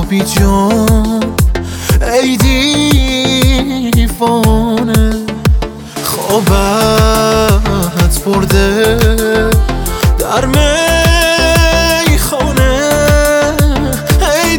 بی جان ای دیوانه، خوابت برده در میخانه ای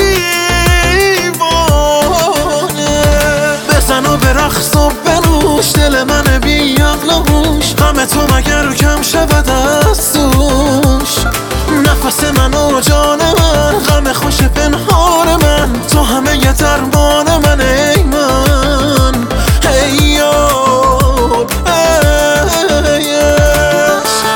دیوانه. بزن و به رقص و بنوش دل من بی عقل و هوش، غم تو مگر کم شود از دوش؟ نفس من و جان من، غم خوش پنهان من، تو همه ی درمان من ای من ای یار ای عشق.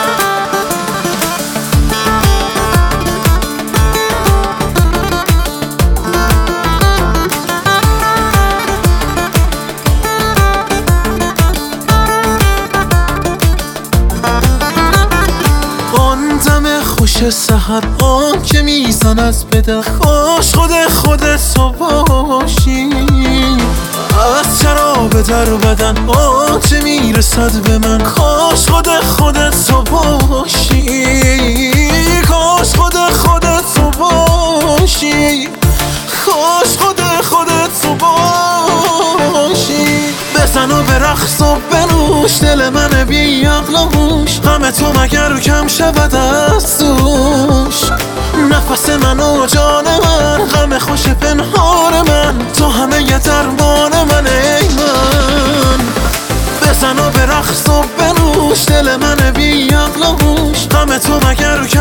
آن دم خوش سحر آن که میزند به دل، کاش خودت تو باشی. از شراب در بدن آنچه میرسد به من، کاش خودت تو باشی. کاش خودت تو باشی، کاش خودت تو باشی. بزن و به رقص و بنوش دل من بی عقل و هوش، غم تو مگر کم شود از دوش؟ نفس من و جان من، غم خوش پنهان من، تو همه ی درمان من ای من. بزن و به رقص و بنوش دل من بی عقل و هوش، غم تو مگر